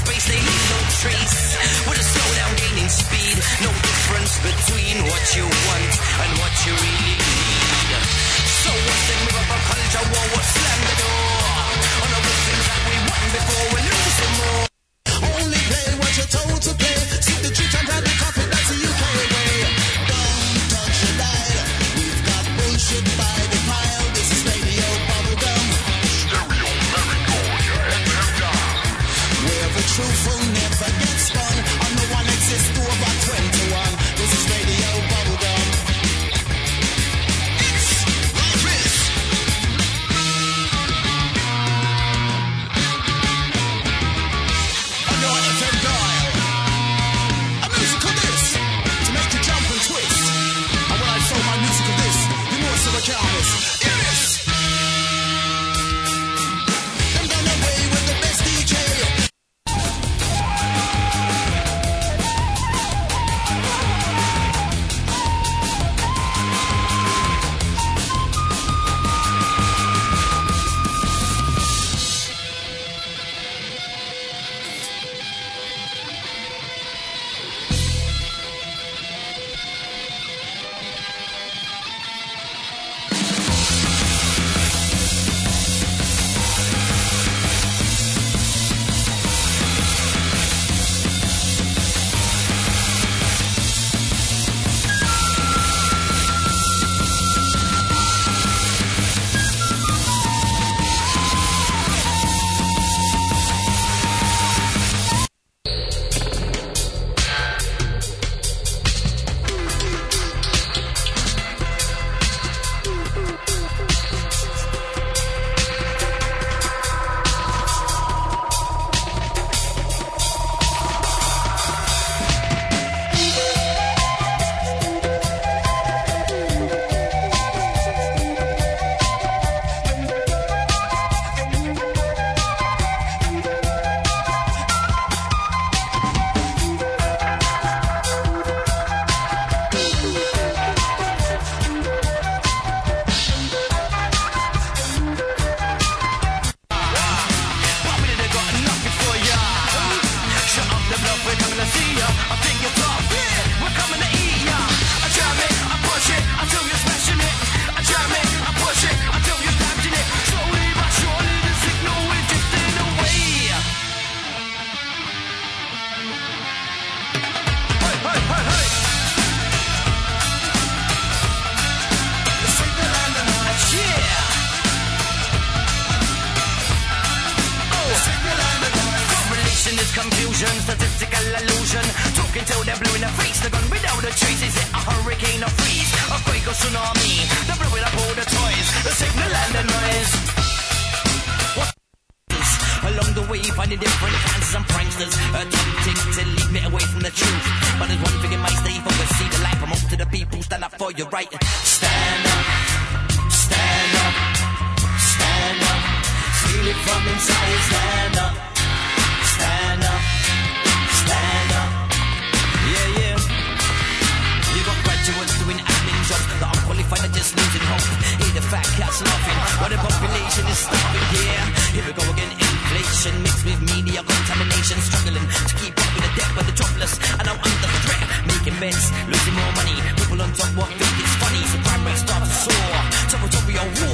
space, they leave no trace. With a slow down gaining speed, no difference between what you want and what you really need. So what's the move of a culture war? What slam the door on the things that we won before we're losing more. Only play what you're told to play. See the truth and have the coffee, that's the UK way. Don't touch the dial. We've got bullshit by the pile. This is Radio Bubblegum. Stereo America, your FM dial. Where the truth will never get spun. On the one exists to about 21. This is Radio Bubblegum. It's like this. On your FM dial. A musical this to make you jump and twist. And when I saw my musical this, you know it's the careless. Hear this. Them done away with the best DJ. Confusion, statistical illusion. Talking till they're blue in the face. The gun without a trace. Is it a hurricane, a freeze, a quake or tsunami? They're blowing up all the toys. The signal and the noise. What is along the way? Finding different chances and pranksters attempting to lead me away from the truth. But there's one thing in my stay focused. See the light from up to the people. Stand up for your right. Stand up. Stand up. Stand up. Feel it from inside. Stand up. Stand up, stand up, yeah, yeah. You got graduates doing admin jobs that are qualified and just losing hope. Hear the fat cats laughing while the population is starving, yeah. Here we go again, inflation mixed with media contamination. Struggling to keep up with the debt by the jobless and I'm under threat. Making bets, losing more money. People on top what think it's funny, so crime rates start to soar. Territorial war.